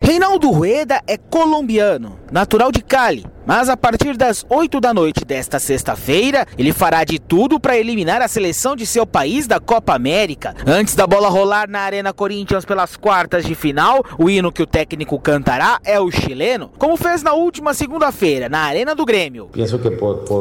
Reinaldo Rueda é colombiano, natural de Cali, mas a partir das 8 da noite desta sexta-feira, ele fará de tudo para eliminar a seleção de seu país da Copa América. Antes da bola rolar na Arena Corinthians pelas quartas de final, o hino que o técnico cantará é o chileno, como fez na última segunda-feira, na Arena do Grêmio. Penso que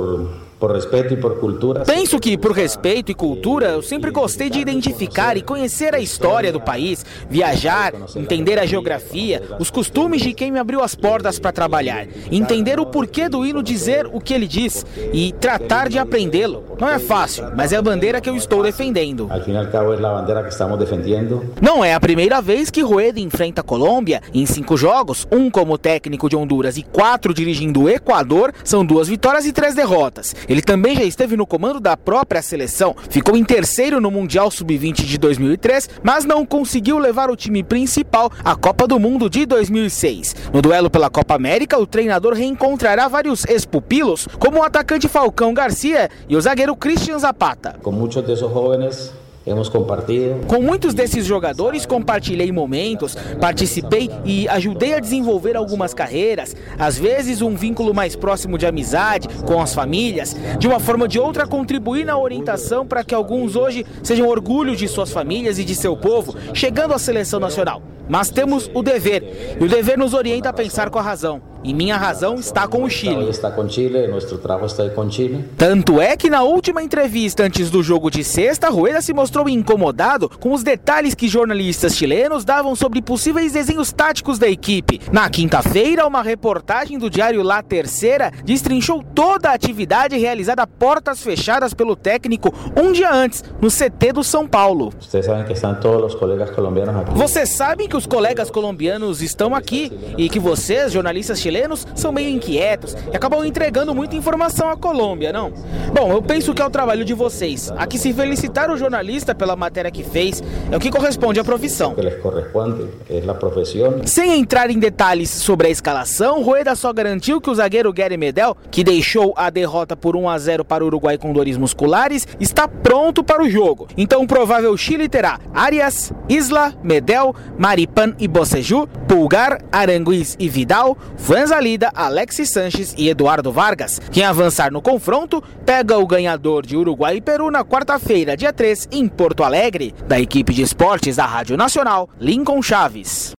por respeito e por cultura... Penso que por respeito e cultura, eu sempre gostei de identificar e conhecer a história do país, viajar, entender a geografia, os costumes de quem me abriu as portas para trabalhar, entender o porquê do hino dizer o que ele diz e tratar de aprendê-lo. Não é fácil, mas é a bandeira que eu estou defendendo. Al fin y al cabo es la bandera que estamos defendiendo. Não é a primeira vez que Rueda enfrenta a Colômbia. Em 5 jogos, 1 como técnico de Honduras e 4 dirigindo o Equador, são 2 vitórias e 3 derrotas. Ele também já esteve no comando da própria seleção, ficou em terceiro no Mundial Sub-20 de 2003, mas não conseguiu levar o time principal à Copa do Mundo de 2006. No duelo pela Copa América, o treinador reencontrará vários ex-pupilos, como o atacante Falcão Garcia e o zagueiro Cristian Zapata. Com muitos desses jovens hemos compartido. Com muitos desses jogadores compartilhei momentos, participei e ajudei a desenvolver algumas carreiras, às vezes um vínculo mais próximo de amizade com as famílias, de uma forma ou de outra contribuir na orientação para que alguns hoje sejam orgulho de suas famílias e de seu povo, chegando à seleção nacional. Mas temos o dever, e o dever nos orienta a pensar com a razão. E minha razão está com o Chile. Está com Chile, nosso trabalho está com Chile. Tanto é que na última entrevista antes do jogo de sexta, Rueda se mostrou incomodado com os detalhes que jornalistas chilenos davam sobre possíveis desenhos táticos da equipe. Na quinta-feira, uma reportagem do diário La Tercera destrinchou toda a atividade realizada a portas fechadas pelo técnico um dia antes, no CT do São Paulo. Vocês sabem que estão todos os colegas colombianos aqui. Vocês sabem que os colegas colombianos estão aqui e que vocês, jornalistas chilenos, são meio inquietos e acabam entregando muita informação à Colômbia, não? Bom, eu penso que é o trabalho de vocês. Aqui se felicitar o jornalista pela matéria que fez é o que corresponde à profissão. O que lhes corresponde é a profissão. Sem entrar em detalhes sobre a escalação, Rueda só garantiu que o zagueiro Gary Medel, que deixou a derrota por 1-0 para o Uruguai com dores musculares, está pronto para o jogo. Então o provável Chile terá Arias, Isla, Medel, Maripan e Bocejú, Pulgar, Aranguiz e Vidal, Fuenzalida, Alexis Sanches e Eduardo Vargas. Quem avançar no confronto pega o ganhador de Uruguai e Peru na quarta-feira, dia 3, em Porto Alegre. Da equipe de esportes da Rádio Nacional, Lincoln Chaves.